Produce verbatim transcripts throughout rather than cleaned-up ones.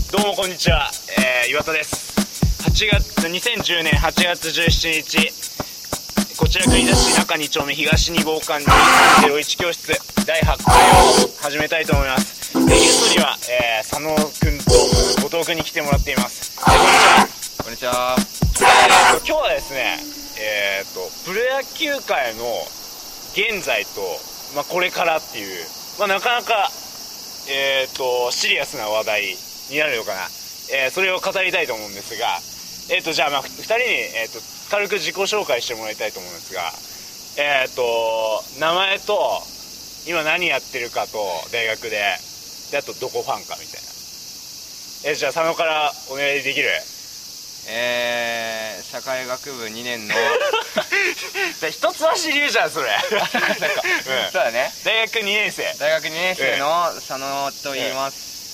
どうもこんにちは、えー、岩田です。はちがつにせんじゅうねんはちがつじゅうしちにち、こちら国立市中に丁目東に号館にさんゼロいち教室だいはちかいを始めたいと思います。えー、ゲストには、えー、佐野くんと後藤くんに来てもらっています。えー、 こんにちは。 こんにちは。えー、と今日はですね、えー、とプロ野球界の現在と、まあ、これからっていう、まあ、なかなか、えー、とシリアスな話題になるのかな、えー、それを語りたいと思うんですが、えー、とじゃあ、まあ、ふたりに、えー、と軽く自己紹介してもらいたいと思うんですが、えー、と名前と今何やってるかと大学で、であとどこファンかみたいな、えー、じゃあ佐野からお願いできる？ えー、社会学部にねんの一つ足流じゃんそれなんか、うん、 そうだね。 大学にねんせい大学にねんせいの佐野と言います。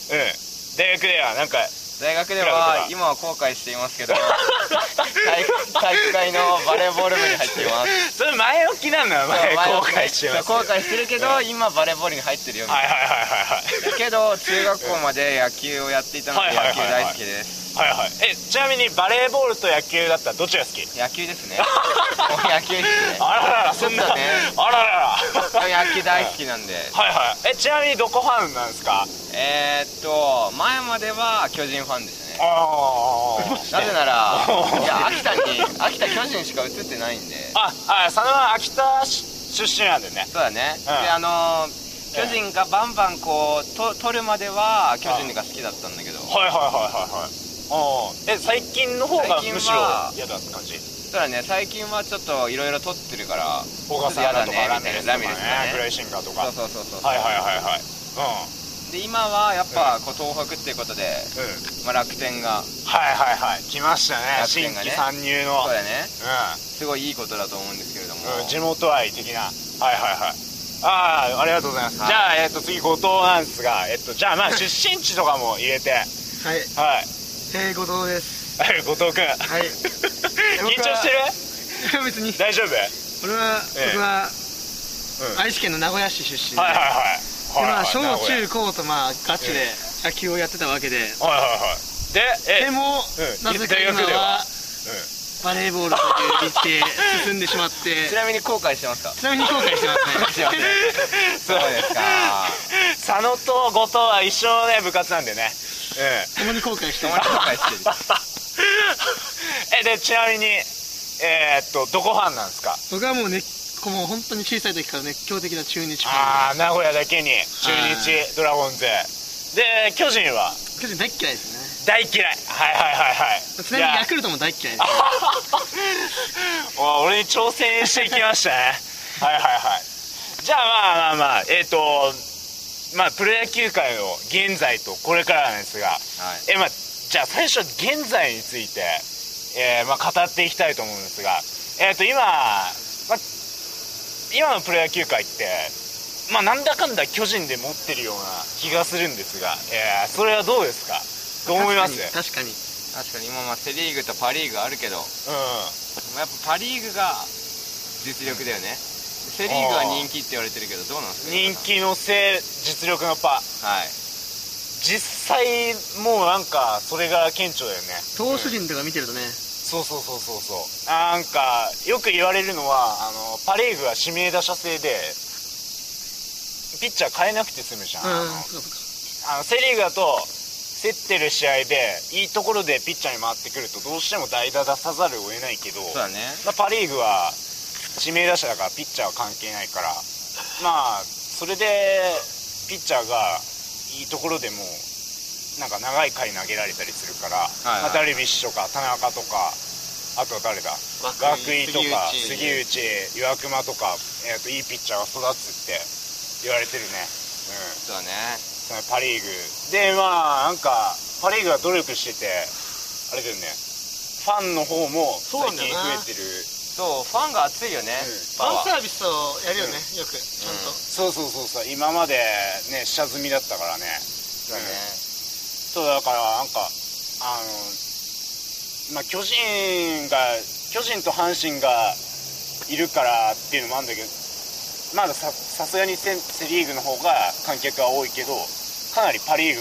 うん、うん、大学ではなんか大学では今は後悔していますけど体育、体育会のバレーボール部に入っています。 それ前置きなんだよ。前後悔してます。 後悔してるけど、うん、今バレーボールに入ってるよみたいな。 はいはいはいはいはい。 けど中学校まで野球をやっていたので野球大好きです。 はいはい。え、ちなみにバレーボールと野球だったらどっちが好き？ 野球ですね。野球ですね。 あららら、そんなね。あららら。野球大好きなんで。 はいはい。え、ちなみにどこファンなんですか？ えーっと前までは巨人ファンですね。 ああ。 なぜならいや秋田に秋田巨人しか映ってないんで。 あ、あ、佐野は秋田出身なんだよね。 そうだね。うん、であのー。巨人がバンバンこうと取るまでは巨人が好きだったんだけど。 はいはいはいはいはい。あえ最近の方がむしろ嫌だって感じ？ そうだね。最近はちょっといろいろ取ってるから小笠原とかラミレスとかね、 クライシンガーとか。 そうそうそうそう。 はいはいはいはい。うんで今はやっぱこう東北っていうことで、うんまあ、楽天がはいはいはい来ましたね。新規参入の。 そうだね。 うんすごいいいことだと思うんですけれども、 うん、地元愛的な。はいはいはい。ああ、ありがとうございます。じゃあ、えっと、次、後藤なんですが、えっと、じゃあ、まあ、出身地とかも入れて。はい。 はい。えー、後藤です。 はい、後藤くん。 はい。 緊張してる？ 別に。 大丈夫？ 俺は、 ええ、 僕は、うん、愛知県の名古屋市出身で。はいはいはい。で、まあ、小中高と、まあ、ガチで野球をやってたわけで。はいはいはい。で、え、 でも、うん、なぜか今は、うんバレーボールという道へ進んでしまってちなみに後悔してますか？ ちなみに後悔してますね。 そうですか。 佐野と後藤は一緒のね部活なんでね、 うん、共に後悔してる。 共に後悔してる。えでちなみにえー、っとどこファンなんですか？ 僕はもうねもう本当に小さい時から熱狂的な中日ファン。 ああ名古屋だけに中日ドラゴンズで巨人は巨人大嫌いですね。 大嫌い。はいはいはいはい。 ちなみにヤクルトも大嫌いです。 俺に挑戦していきましたね。はいはいはい。じゃあまあまあまあえっ、ー、とまあプロ野球界の現在とこれからなんですが、はい、えまあじゃあ最初現在について、えー、まあ語っていきたいと思うんですが、えっ、ー、と今、まあ、今のプロ野球界ってまあなんだかんだ巨人で持ってるような気がするんですが、えー、それはどうですか？どう思います？ 確かに確かに今まあセリーグとパリーグあるけど、うん、やっぱパリーグが実力だよね。セリーグは人気って言われてるけどどうなんですか？ 人気のせい実力のパ。はい。実際もうなんかそれが顕著だよね。 投手陣とか見てるとね、うん、 そうそうそうそうそう。なんかよく言われるのはあのパリーグは指名打者制でピッチャー変えなくて済むじゃん。うん、あのあのセリーグだと競ってる試合でいいところでピッチャーに回ってくるとどうしても代打出さざるを得ないけど、 そうだね、 まあ、パ・リーグは指名打者だからピッチャーは関係ないからまあそれでピッチャーがいいところでもなんか長い回投げられたりするから、はいはい、まあ、ダルビッシュとか田中とかあとは誰だ涌井とか杉内岩隈とか、えー、といいピッチャーが育つって言われてるね。うん、 そうだね。 パ・リーグでまあなんかパ・リーグが努力しててあれだよね、ファンの方も最近増えてる。 そうファンが熱いよね、うん、 ファンサービスをやるよね、うん、よくちゃんと、うん、 そうそうそうそう今までね下積みだったからね。 そうだね、 そうだからなんかあのまあ巨人が巨人と阪神がいるからっていうのもあるんだけどまだささすがにセ、セリーグの方が観客が多いけどかなりパリーグも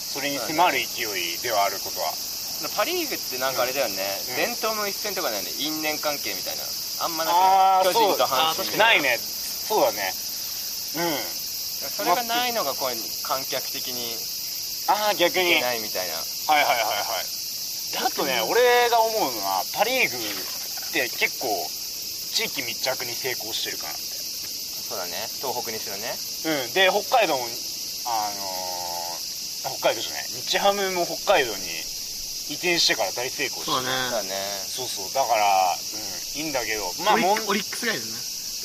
それに迫る勢いではあることは。 パ・リーグってなんかあれだよね、うん、伝統の一戦とかだよね、因縁関係みたいな、あんまなく、巨人と阪神ないね、そうだね、うん、 それがないのがこう観客的にああ逆にないみたいな。 はいはいはいはい。であとね、俺が思うのはパ・リーグって結構地域密着に成功してるかなって。 そうだね、東北にしろね。 うんで北海道もあのー、北海道じゃない日ハムも北海道に移転してから大成功してる。 そうだね、 そうそうだから、うん、いいんだけど、まあオリッオリックスがいるね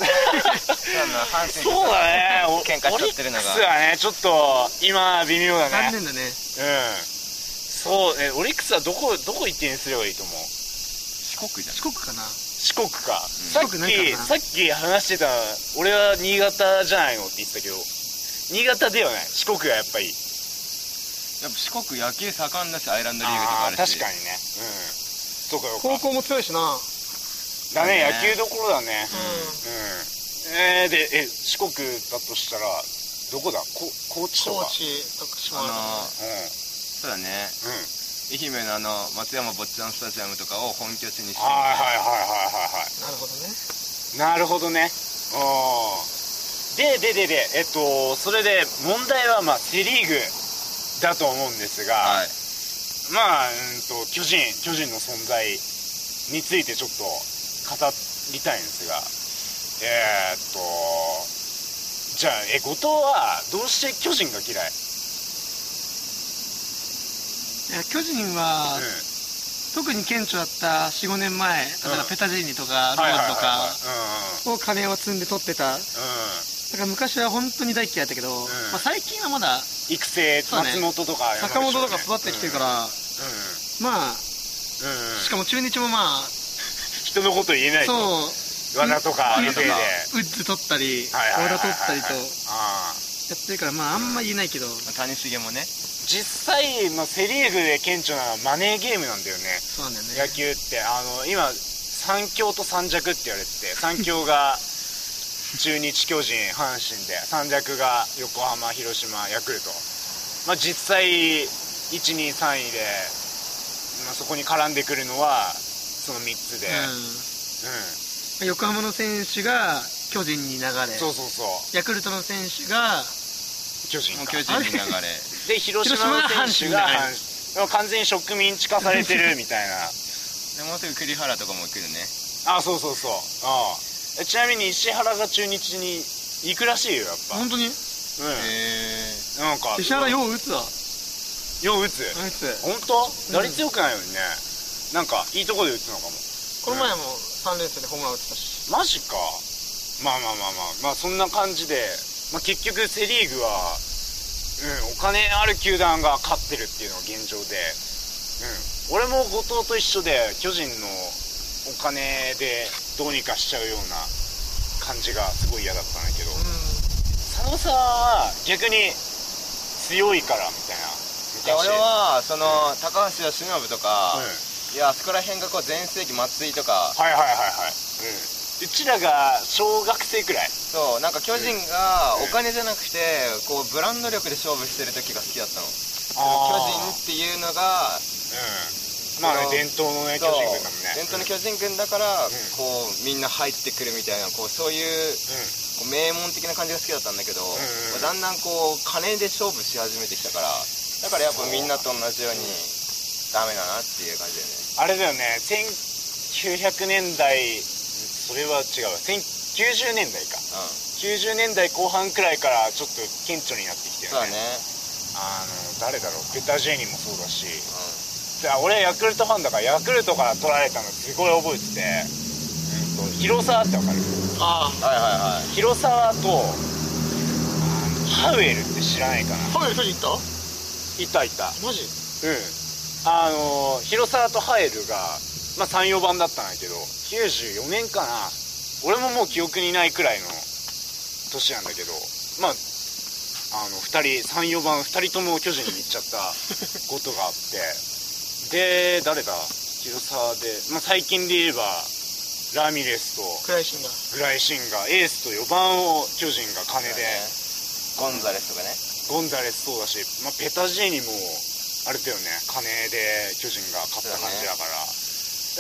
そうだね、 喧嘩しちゃってるのがオリックスはねちょっと今微妙だね。 残念だね。 うんそうえオリックスはどこどこ移転すればいいと思う？ 四国じゃん。 四国かな。 四国か、うん、さっ四国ないかきな。 さっき話してた俺は新潟じゃないのって言ってたけど、新潟ではない、四国がやっぱりやっぱ四国野球盛んだし、アイランドリーグとかあるし。 確かにね、うんそうかそうか。 高校も強いしな。 だね、野球どころだね。うん、うん、えー、でえ四国だとしたらどこだ？こ高知とか。 高知徳島とか、 あのー、うんそうだね、うん愛媛のあの松山坊ちゃんスタジアムとかを本拠地にしてみたいな。 はいはいはいはいはいはい。 なるほどね。 なるほどね。ででででえっとそれで問題はまあセ・リーグだと思うんですが、はい、まあうんと巨人巨人の存在についてちょっと語りたいんですが、えー、っとじゃあえ後藤はどうして巨人が嫌い？ いや巨人は、うん、特に顕著だったよん、ごねんまえ、例えばペタジーニとか、うん、ローズとかを金を積んで取ってた、うん、だから昔は本当に大嫌いだったけど、うんまあ、最近はまだ育成、松本とか、 ね、坂本とか育ってきてるから、うん、まあ、うん、しかも中日もまあ人のこと言えないとそう和田とかある程度でウッズ取ったり和田取ったりとやってるから、まああんま言えないけど、 谷繁もね実際のセ・リーグで顕著なのはマネーゲームなんだよね。 そうなんだよね。 野球ってあの今三強と三弱って言われてて、三強が中日巨人阪神で、三弱が横浜広島ヤクルト、まあ、実際いちにさんいで、まあ、そこに絡んでくるのはそのみっつで、 うんうん、横浜の選手が巨人に流れ、 そうそうそうヤクルトの選手が巨人か巨人に流れで広島の選手が完全に植民地化されてるみたいなでもうすぐ栗原とかも来るね。 あそうそうそうああちなみに石原が中日に行くらしいよやっぱ。 本当に？うん。 へえなんか石原よう打つわ。 よう打つ打つ本当？打率良くないのにね、うん、なんかいいとこで打つのかも。 この前もさん連戦でホームラン打ってたし。 マジか。まあまあまあまあまあそんな感じで、まあ、結局セ・リーグは、うん、お金ある球団が勝ってるっていうのが現状で、うん、俺も後藤と一緒で巨人のお金でどうにかしちゃうような感じがすごい嫌だったんだけど、うん、佐野さんは逆に強いからみたいな。 いや俺はその、うん、高橋由伸とか、うん、いやあそこら辺がこう全盛期松井とかはいはいはいはい、うんうちらが小学生くらい。 そうなんか巨人がお金じゃなくてこうブランド力で勝負してる時が好きだったの。巨人っていうのが、 うん、まあね伝統のね巨人軍だもんね。 伝統の巨人軍だから、うん、こうみんな入ってくるみたいなこうそういう、うん、こう名門的な感じが好きだったんだけど、うんうん、だんだんこう金で勝負し始めてきたからだからやっぱみんなと同じようにダメだなっていう感じだよね。 あれだよねせんきゅうひゃくねんだいそれは違うせんきゅうじゅうねんだいか、うん、きゅうじゅうねんだいこう半くらいからちょっと顕著になってきてるね。 そうだね。 あの誰だろうペタジェニもそうだし、うん、で俺ヤクルトファンだからヤクルトから取られたのすごい覚えてて、うん、と広沢ってわかる？ ああはいはいはい。 広沢とハウエルって知らないかな。 ハウエル巨人いた？ いたいた。 マジ？ うんあの広沢とハエルがまあさん、よばんだったんだけどきゅうじゅうよねんかな。俺ももう記憶にないくらいの年なんだけどまああのふたりさん、よばんふたりとも巨人に行っちゃったことがあってで誰だ広沢で、まあ、最近で言えばラミレスとグライシンガーグライシンガーエースとよばんを巨人が金で、 ゴンザレスとかねゴンザレスそうだし、まあ、ペタジーニもあれだよね、金で巨人が勝った感じだから、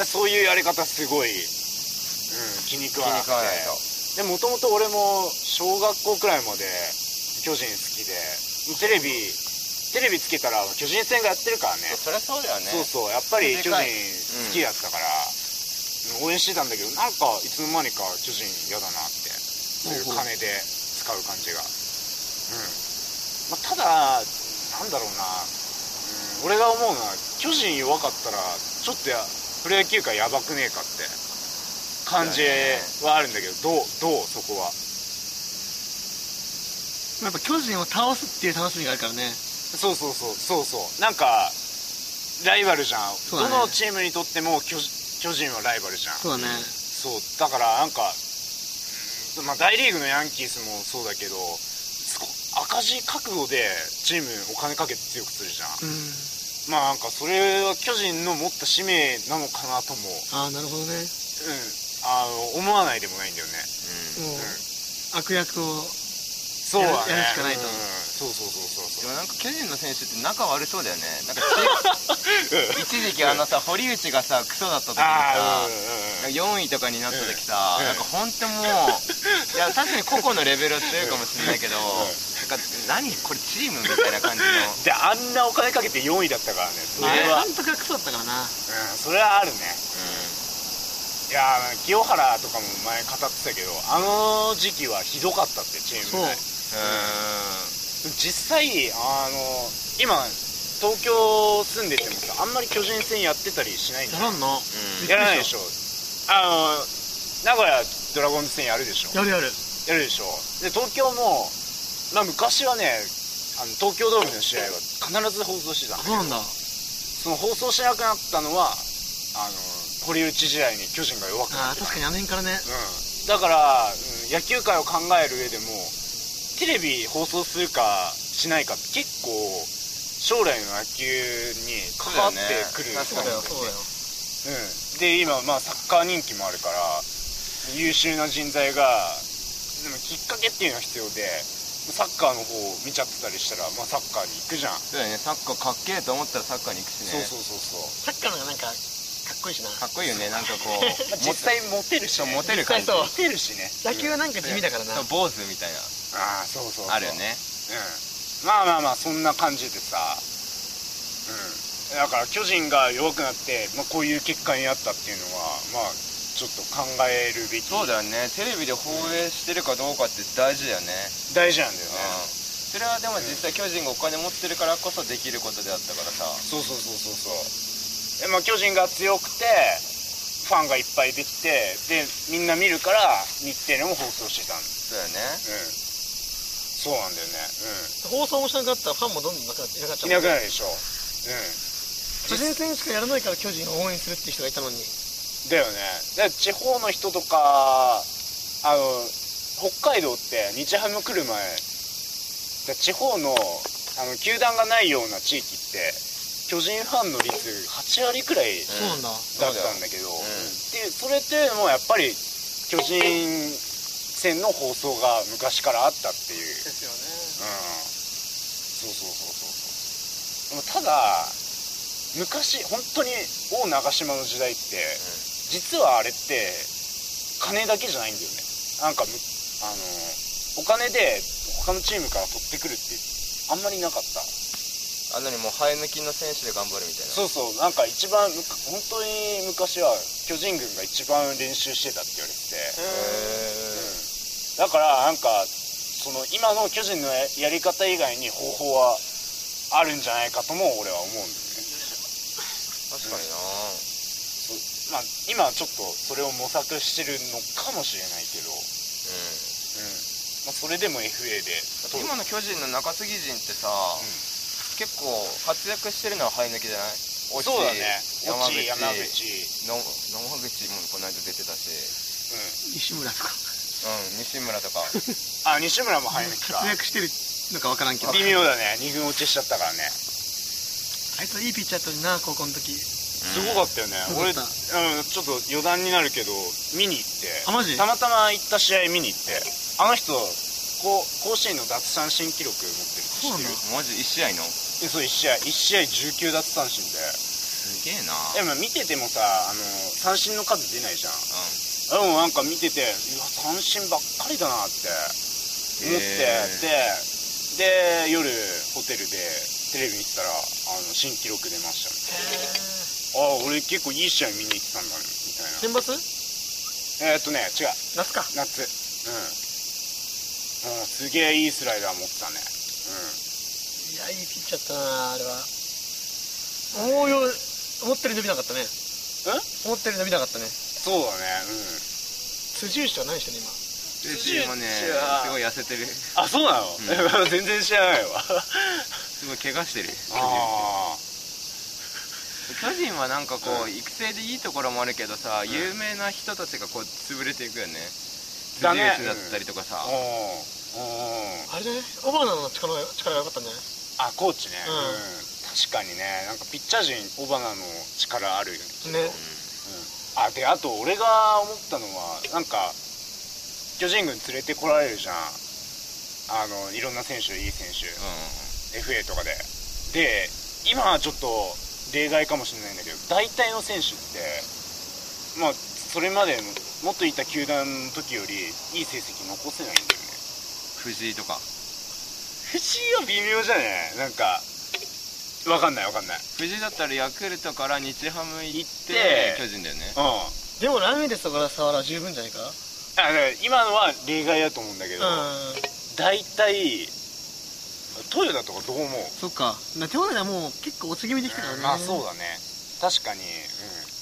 そういうやり方すごい、うん、気に食わなくて。でもともと俺も小学校くらいまで巨人好きで、テレビテレビつけたら巨人戦がやってるからね。 そりゃそうだよね。 そうそう、やっぱり巨人好きだったから、うん、応援してたんだけど、なんかいつの間にか巨人嫌だなって、そういう金で使う感じが。うん、まあ、ただなんだろうな、うん、俺が思うのは巨人弱かったらちょっとやプロ野球界やばくねえかって感じはあるんだけど、どうどうそこは。 やっぱ巨人を倒すっていう楽しみがあるからね。 そうそうそうそうそう、なんかライバルじゃん、ね、どのチームにとっても 巨, 巨人はライバルじゃん。 そうだね。 そうだからなんか、うん、まあ、大リーグのヤンキースもそうだけど、赤字覚悟でチームお金かけて強くするじゃん、うん、まあなんかそれは巨人の持った使命なのかなとも。 ああ、なるほどね。うん、 あの思わないでもないんだよね、 うんうん、悪役をそうだね、 やるしかないと、うん、 そうそうそうそうそう。 でもなんか巨人の選手って仲悪そうだよね。なんか一時期あのさ、堀内がさクソだった時にさ、うん、よんいとかになった時さ、うん、なんか本当もういや確かに個々のレベルは強いかもしれないけど、うん、なんか何これチームみたいな感じの。 であんなお金かけてよんいだったからね。それは監督がクソだったからな。 うん、それはあるね。うん、いや清原とかも前語ってたけど、あの時期はひどかったってチームで。うん、実際あの今東京住んでてもさ、あんまり巨人戦やってたりしないんだよ。 やらんの、 うん、やらないでしょ。あの名古屋ドラゴンズ戦やるでしょ。 やるやるやるでしょ。で東京も、まあ、昔はね、あの東京ドームの試合は必ず放送してたんだけど、 そうなんだ。 その放送しなくなったのはあの堀内時代に巨人が弱くなった。 あ、確かにあの辺からね、 うん、だから、うん、野球界を考える上でもテレビ放送するかしないかって結構将来の野球に関わってくる。 そうだよそうだよ、 うん、で今、まあ、サッカー人気もあるから優秀な人材がでもきっかけっていうのが必要で、サッカーの方を見ちゃってたりしたら、まあ、サッカーに行くじゃん。 そうだよね、サッカーかっけえと思ったらサッカーに行くしね。 そうそうそうそう、 サッカーのがなんかかっこいいしな。 かっこいいよね、なんかこう実際モテるし、ね、 モテる感じ、 モテるしね。 野球はなんか地味だからな、 うん、坊主みたいな。 ああ、そうそうそう、 あるよね。 うん、まあまあまあそんな感じでさ、うん、だから巨人が弱くなって、まあ、こういう結果になったっていうのはまあちょっと考えるべき。 そうだよね、テレビで放映してるかどうかって大事だよね。 大事なんだよね、 うん、それはでも実際巨人がお金持ってるからこそできることであったからさ。 そうそうそうそうそう。で、まあ、巨人が強くてファンがいっぱいできて、でみんな見るから日テレも放送してたんだ。 そうだよね、 うん、そうなんだよね、 うん、放送もしなかったらファンもどんどんなくなっていなくなっちゃう、 いなくなるでしょ。うん、 巨人戦しかやらないから巨人を応援するっていう人がいたのに。 だよね。で地方の人とか、あの北海道って日ハム来る前で地方のあの球団がないような地域って巨人ファンの率はちわりくらいだったんだけど、うん、でそれっていうのもやっぱり巨人戦の放送が昔からあったっていう。 ですよね。 うん。そうそうそうそうそう。でもただ昔本当に王長嶋の時代って、うん、実はあれって金だけじゃないんだよね。なんかあのお金で他のチームから取ってくるってあんまりなかった。 あんなにもう生え抜きの選手で頑張るみたいな。 そうそう、なんか一番本当に昔は巨人軍が一番練習してたって言われてて、へー、うん、だからなんかその今の巨人のやり方以外に方法はあるんじゃないかとも俺は思うんだよね。 確かにな、うん、 そう、まあ、今はちょっとそれを模索してるのかもしれないけど、うん、うん、まあ、それでも エフエー で今の巨人の中継ぎ陣ってさ、うん、結構活躍してるのは生え抜きじゃない？ そうだね。 山口、 山口の野間口もこの間出てたし、 うん、西村とか、 うん、西村とかあ、西村も生え抜きか。 活躍してるのか分からんけど微妙だね。に軍落ちしちゃったからね。 あいつはいいピッチャーやったのにな、高校の時。 すごかったよね、うん、俺、うん、ちょっと余談になるけど見に行って、 あ、マジ？ たまたま行った試合見に行って、あの人こ甲子園の奪三振記録持ってる。 そうなんだ。 マジいち試合の？ えそういち試合いち試合じゅうきゅう奪三振で。 すげえな。 でも見ててもさ、あの三振の数出ないじゃん。うん。でもなんか見てて、いや三振ばっかりだなって思って、でで夜ホテルでテレビ見てたら、あの新記録出ましたみたいな。ああ俺結構いい試合見に行ってたんだねみたいな。 選抜？ えー、っとね違う夏か。 夏。うん、うん、すげえいいスライダー持ってたね。 いやいいピッチャーだったなあれは。思うよ思ったより伸びなかったね。 うん思ったより伸びなかったね。 そうだね。うん辻内は何してんの今？ 辻内もねすごい痩せてる。 あそうなの、うん、全然知らないわすごい怪我してる。 ああ巨人はなんかこう、うん、育成でいいところもあるけどさ、うん、有名な人たちがこう潰れていくよね。辻内だったりとかさ、 うん、 あれじゃねオバナの力が力が良かったんじゃない？ あコーチね、 うんうん、確かにねなんかピッチャー陣オバナの力あるよね。 ね、 うん、あであと俺が思ったのはなんか巨人軍連れてこられるじゃん、あのいろんな選手いい選手、うん、エフエー とかでで今はちょっと例外かもしれないんだけど大体の選手ってまあそれまでもっといた球団の時よりいい成績残せないんだよね。 藤井とか藤井は微妙じゃねなんか分かんない分かんない。 藤井だったらヤクルトから日ハム行って巨人だよね。 うんでもラミレスとか沢は十分じゃないか。 あ今のは例外だと思うんだけど、大体トヨタとかどう思う？ そっかトヨタはもう結構落ち気味できたからね。 まあそうだね確かに、うん、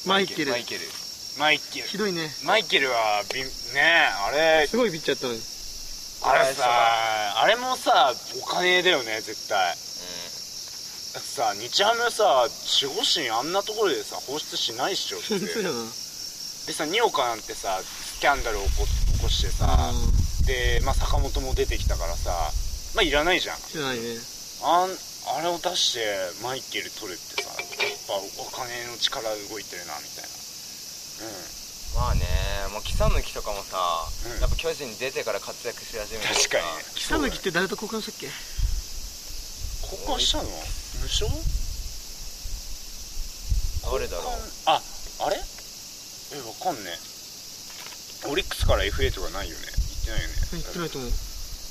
マイケルマイケルマイケルひどいね。 マイケルはびねあれすごいピッチャーだったのにあれさあれもさお金だよね絶対、うん、だってさ日ハムさ守護神あんなところでさ放出しないっしょってそうだな。 でさ二岡なんてさスキャンダルを起こ、起こしてさ、うん、で、まあ、坂本も出てきたからさまあいらないじゃん。 いらないね。 あんあれを出してマイケル取るってさやっぱお金の力動いてるなみたいな。 うんまあねもう木佐貫とかもさ、うん、やっぱ巨人出てから活躍し始めた。 確かに木佐貫って誰と交換したっけ？ 交換したの？無償？ 誰だろう。 ああれえわかんねえ。オリックスから エフエー とかないよね。行ってないよね。 行ってないと思う。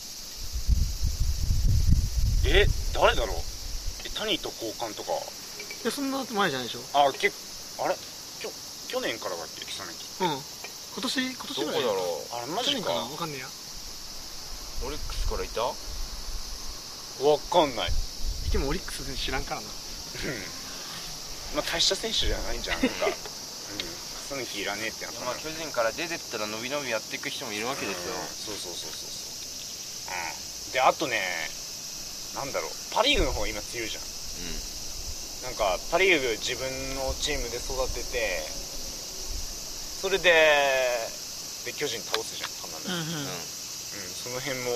え誰だろう。え谷と交換とか。 いやそんな前じゃないでしょ。 あけあれきょ去年からだっけ木佐貫。 うん今年今年ぐらい。どこだろう。 あれマジか。 わかんねえや。 オリックスからいた？ わかんない。 でもオリックス知らんからな。 うんまあ大した選手じゃないんじゃんか。うんその日いらねえってなった。 まあ巨人から出てったら伸び伸びやっていく人もいるわけですよ。 そうそうそうそうそう。うんであとねなんだろうパ・リーグの方今強いじゃん。うんなんかパ・リーグ自分のチームで育ててそれでで巨人倒すじゃん必ず。うん、うんうん、その辺も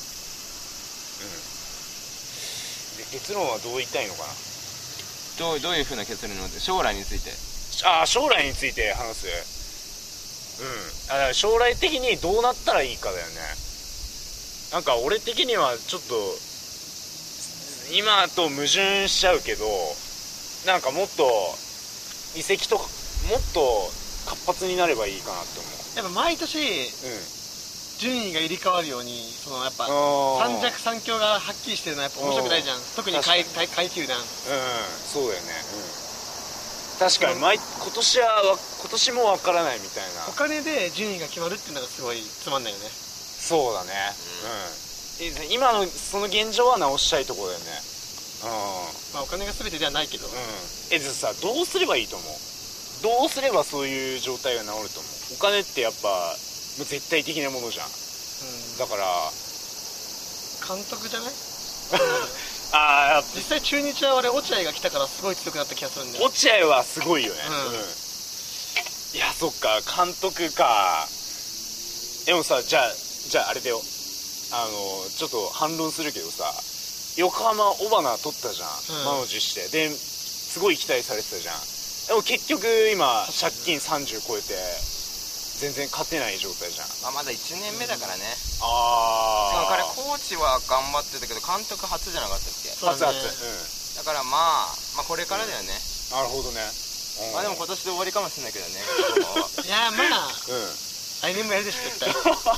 うんで結論はどう言いたいのかな。 どうどういう風な結論なので将来について。 ああ将来について話す。うんあだから将来的にどうなったらいいかだよね。なんか俺的にはちょっと今と矛盾しちゃうけどなんかもっと移籍とかもっと活発になればいいかなって思う。 やっぱ毎年、うん、順位が入れ替わるようにそのやっぱ三弱三強がはっきりしてるのはやっぱ面白くないじゃん。特に下位球団。うんそうだよね。うん確かに毎今年は今年もわからないみたいな。 お金で順位が決まるっていうのがすごいつまんないよね。 そうだね。うん、うん、今のその現状は直したいところだよね。うんまあお金が全てではないけど。うんえじゃあさどうすればいいと思う？どうすればそういう状態が治ると思う？お金ってやっぱもう絶対的なものじゃん。うん、だから監督じゃない？ ああ実際中日は俺落合が来たからすごい強くなった気がするんだよ。 落合はすごいよね。うん、うん、いやそっか監督か。でもさじゃあじゃああれだよあのちょっと反論するけどさ横浜尾花取ったじゃん、うん、満を持してですごい期待されてたじゃん。でも結局今借金さんじゅう超えて全然勝てない状態じゃん。 まあ、まだいちねんめだからね。 あしかも彼コーチは頑張ってたけど監督初じゃなかったっけ。 そうだね熱々、うんだからまあ、まあこれからだよね、 なるほどね。うんまあでも今年で終わりかもしれないけどねいやまあうん来年もやるでしょ絶対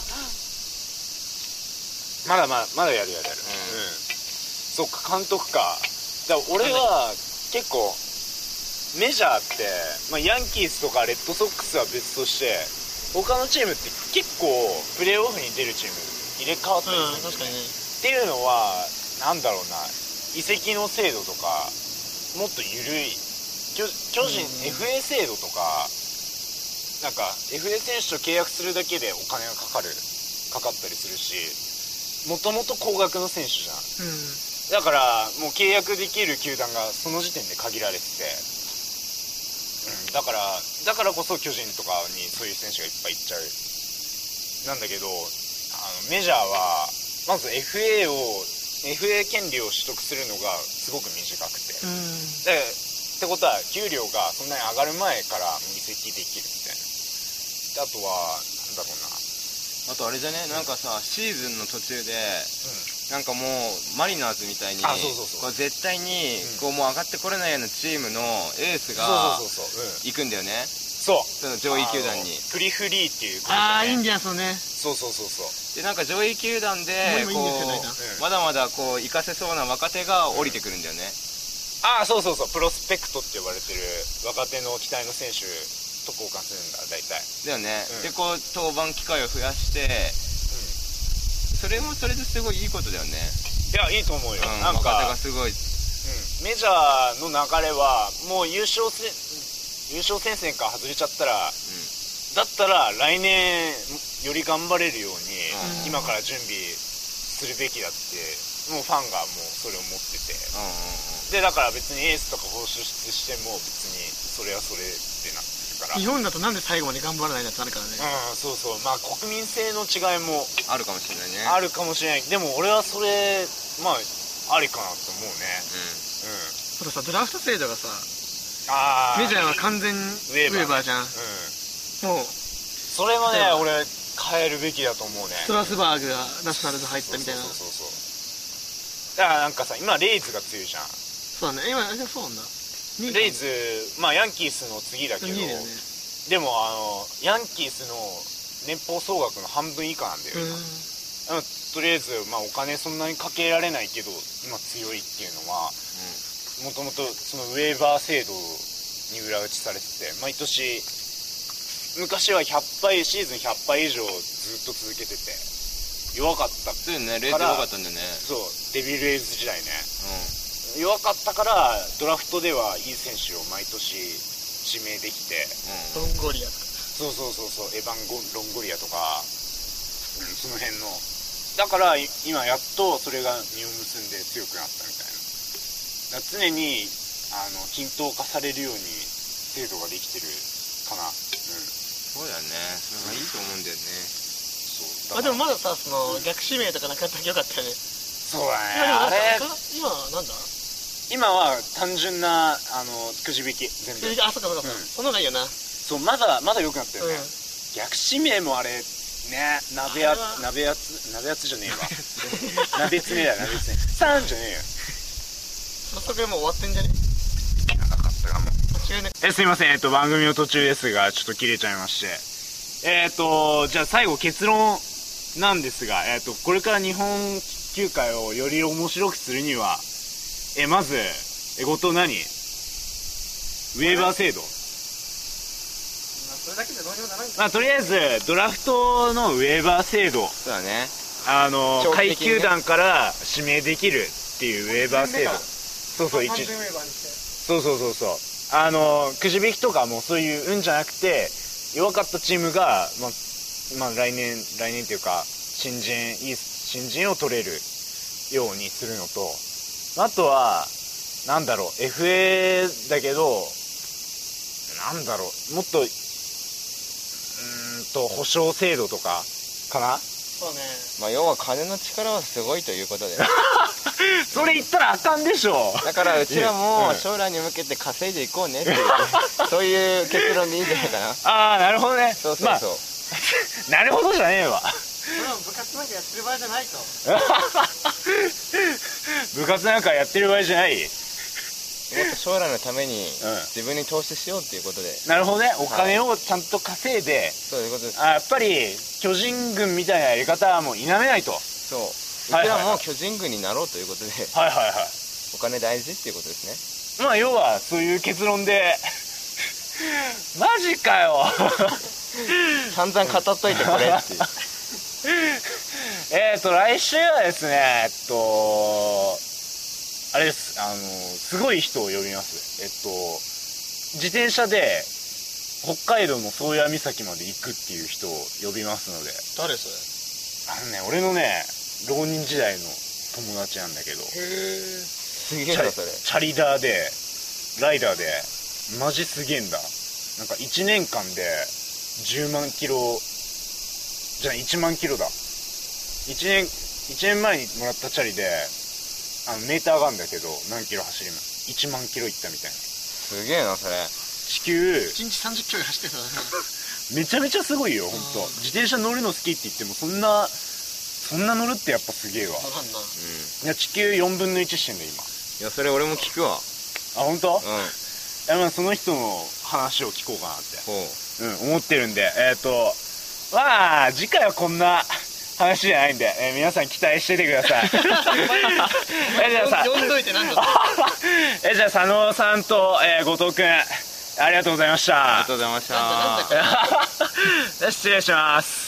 まだまだまだやるやるやる、 うんうん、そっか監督か。だから俺は結構メジャーって、まあ、ヤンキースとかレッドソックスは別として他のチームって結構プレーオフに出るチーム入れ替わったりする、 うん確かにね。 っていうのはなんだろうな、移籍の制度とかもっと緩い巨巨人、 うん、 エフエー 制度とかなんか エフエー 選手と契約するだけでお金がかかるかかったりするし、もともと高額の選手じゃん。 うんだからもう契約できる球団がその時点で限られてて、うん、だからだからこそ巨人とかにそういう選手がいっぱいいっちゃうなんだけど、あのメジャーはまず エフエー を エフエー 権利を取得するのがすごく短くて、 うんでってことは給料がそんなに上がる前から移籍できるみたいな。であとはなんだろうな、 あとあれじゃね、なんかさシーズンの途中でうんなんかもうマリナーズみたいにあそうそうそうこう絶対にうんこうもう上がってこれないようなチームのエースがそうそうそうそう、うん、 行くんだよね、 そうその上位球団に。 あのプリフリーっていう会ああイン社ね。 ディアンスのねそうそうそうそうでなんか上位球団でもう今いいんですよこ大体うんうまだまだこう活かせそうな若手が降りてくるんだよね。 ああそうそうそう、プロスペクトって呼ばれてる若手の期待の選手と交換するんだ大体。 だよね、 うんでこう登板機会を増やしてそれもそれですごいいいことだよね。 いやいいと思うよ、 うん、 なんか若手がすごい。 うん、メジャーの流れはもう優勝せ優勝戦線から外れちゃったら、だったら来年より頑張れるように、 うん今から準備するべきだってもうファンがもうそれを持ってて、 うんうんうんでだから別にエースとか放出しても別にそれはそれってなってるから、 日本だとなんで最後まで頑張らないんだってあるからね。 うん、そうそう、まあ国民性の違いもあるかもしれないね。 あるかもしれない。でも俺はそれまあありかなと思うね。 ううん、 あとさドラフト制度がさああメジャーは完全にウウェーバーェーバーじゃん。 うん、 もうそれはねうん俺変えるべきだと思うね。 ストラスバーグがナショナルズ入ったみたいな。 そうそうそうそう。だからなんかさ今レイズが強いじゃん。 そうだね今でもそうなんだ。 レイズまあヤンキースの次だけど、 にいだよね。 でもあのヤンキースの年俸総額の半分以下なんだよ、 うん今とりあえず、まあ、お金そんなにかけられないけど今強いっていうのはもともとそのウェーバー制度に裏打ちされてて、毎年昔はひゃっぱいシーズンひゃっぱい以上ずっと続けてて弱かった。 そうよね、レーズ弱かったんだよね。 そうデビルレイズ時代ね、 う弱かったからドラフトではいい選手を毎年指名できて、 んうんロンゴリアそうそうそうそう、エヴァンゴ・ロンゴリアとか、うん、その辺のだからい今やっとそれが実を結んで強くなったみたいな。だから常にあの均等化されるように制度ができてるかな。うん、 そうだよね、それがいいと思うんだよね。 そうあでもまだださその逆指名とかなかったらよかったよね。 そうだね。 今でもあれ今なんだ今は単純なあのくじ引き全部。 あそっかそっか、 うんその方がいいよな。 そうまだまだ良くなったよね、 うん逆指名もあれね、鍋やあれは鍋やつ鍋やつじゃねえわ鍋つねだよ鍋つねさんじゃねえよ。 早速もう終わってんじゃね。 長かったかも。 間違いない。 えすいません、えっと番組の途中ですがちょっと切れちゃいまして、えっとじゃあ最後結論なんですが、えっとこれから日本球界をより面白くするには、えまずえ後藤何ウェーバー制度、 それだけでどうにもならんまあ、とりあえずドラフトのウェーバー制度、 そうだね。 あの長下位期的にね球団から指名できるっていうウェーバー制度、そうそう一完全ウェーバーにして。 そうそうそうそうあのくじ引きとかもそういう運じゃなくて弱かったチームが、まあまあ、来年来年っていうか新人いい新人を取れるようにするのと、あとはなんだろう エフエー だけどなんだろうもっとうーんと保証制度とかかな。 そうね。 まあ要は金の力はすごいということでそれ言ったらあかんでしょ。 だからうちらうんも将来に向けて稼いでいこうねっていうそういう結論でいいんじゃないかな。 ああなるほどね。 そうそうそう、 まあ、 なるほどじゃねえわ。 部活なんかやってる場合じゃないと。 部活なんかやってる場合じゃない。 もっと将来のためにうん自分に投資しようっていうことで、 なるほどね。お金をちゃんと稼いで、 そういうことです。 あやっぱり巨人軍みたいなやり方はもう否めないと。 そう、うちはいはいはいらも巨人軍になろうということで、 はいはいはい。 お金大事っていうことですね。 まあ要はそういう結論でマジかよ散々語っといてこれっていうえっと来週はですねえっとあれです、あのすごい人を呼びます。えっと自転車で北海道の宗谷岬まで行くっていう人を呼びますので。 誰それ？ あのね俺のね浪人時代の友達なんだけど、 へえ。 すげえなそれ。 チャリダーでライダーでマジすげえんだ。なんかいちねんかんでじゅうまんキロじゃあいちまんキロだ。いちねんいちねんまえにもらったチャリであのメーターがあるんだけど何キロ走りますいちまんキロいったみたいな。 すげえなそれ。 地球いちにちさんじゅっキロ走ってたね。 めちゃめちゃすごいよ本当。自転車乗るの好きって言ってもそんなそんな乗るってやっぱすげえわ。 わかんな。 うん。 いや地球よんぶんのいちしてんだ今。 いやそれ俺も聞くわ。 あ本当？ うん。 いやまあその人の話を聞こうかなってほう。 うん、思ってるんで、えっ、ー、と、まあ、次回はこんな話じゃないんで、えー、皆さん期待しててください。えじゃあさ、 呼んどいてなんだえじゃあ佐野さんと、えー、後藤くん、ありがとうございました。 ありがとうございました。 なんだなんだこれ失礼します。